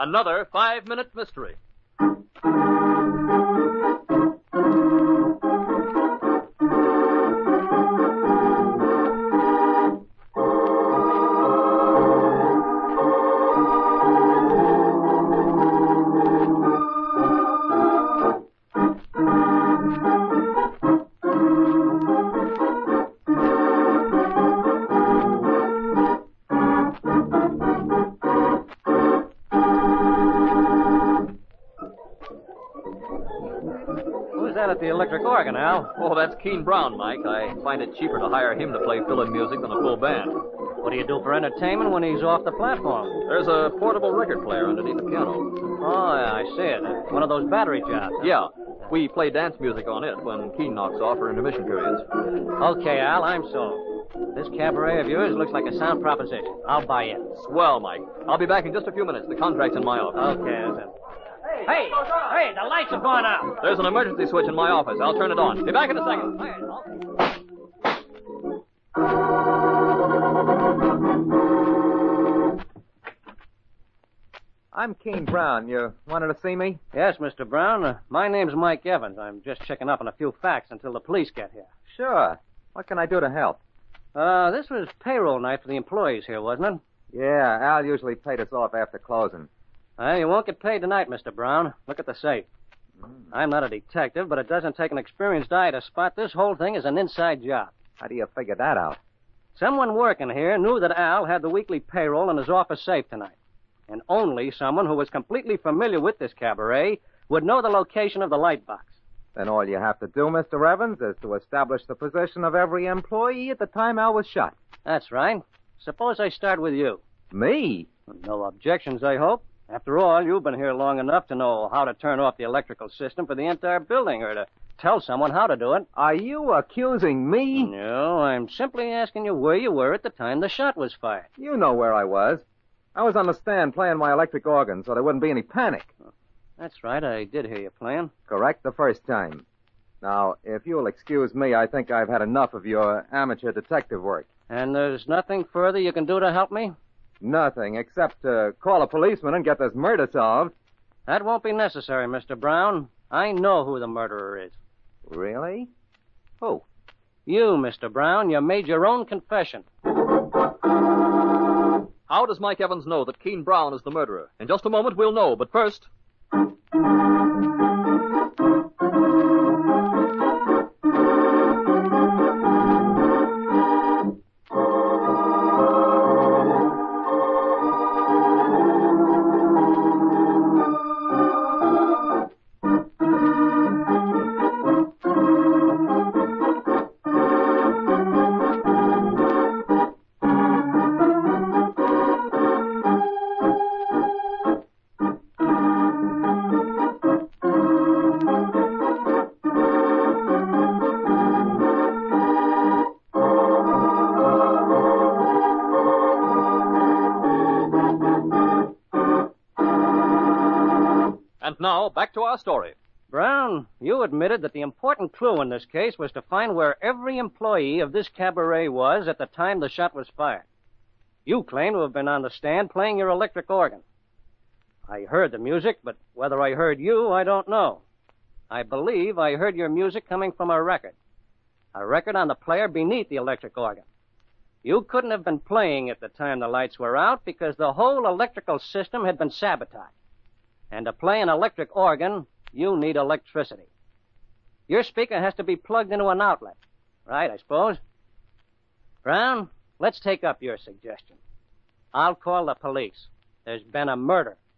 Another 5-minute mystery. At the electric organ, Al. Oh, that's Keen Brown, Mike. I find it cheaper to hire him to play fill-in music than a full band. What do you do for entertainment when he's off the platform? There's a portable record player underneath the piano. Oh, yeah, I see it. One of those battery jobs. Huh? Yeah. We play dance music on it when Keen knocks off for intermission periods. Okay, Al, I'm sold. This cabaret of yours looks like a sound proposition. I'll buy in. Swell, Mike. I'll be back in just a few minutes. The contract's in my office. Okay, that's it. Hey, the lights have gone out. There's an emergency switch in my office. I'll turn it on. Be back in a second. I'm Keen Brown. You wanted to see me? Yes, Mr. Brown. My name's Mike Evans. I'm just checking up on a few facts until the police get here. Sure. What can I do to help? This was payroll night for the employees here, wasn't it? Yeah, Al usually paid us off after closing. You won't get paid tonight, Mr. Brown. Look at the safe. I'm not a detective, but it doesn't take an experienced eye to spot this whole thing as an inside job. How do you figure that out? Someone working here knew that Al had the weekly payroll in his office safe tonight. And only someone who was completely familiar with this cabaret would know the location of the light box. Then all you have to do, Mr. Evans, is to establish the position of every employee at the time Al was shot. That's right. Suppose I start with you. Me? No objections, I hope. After all, you've been here long enough to know how to turn off the electrical system for the entire building, or to tell someone how to do it. Are you accusing me? No, I'm simply asking you where you were at the time the shot was fired. You know where I was. I was on the stand playing my electric organ, so there wouldn't be any panic. That's right, I did hear you playing. Correct, the first time. Now, if you'll excuse me, I think I've had enough of your amateur detective work. And there's nothing further you can do to help me? Nothing, except to call a policeman and get this murder solved. That won't be necessary, Mr. Brown. I know who the murderer is. Really? Who? You, Mr. Brown. You made your own confession. How does Mike Evans know that Keen Brown is the murderer? In just a moment, we'll know. But first... Now, back to our story. Brown, you admitted that the important clue in this case was to find where every employee of this cabaret was at the time the shot was fired. You claim to have been on the stand playing your electric organ. I heard the music, but whether I heard you, I don't know. I believe I heard your music coming from a record on the player beneath the electric organ. You couldn't have been playing at the time the lights were out because the whole electrical system had been sabotaged. And to play an electric organ, you need electricity. Your speaker has to be plugged into an outlet. Right, I suppose? Brown, let's take up your suggestion. I'll call the police. There's been a murder.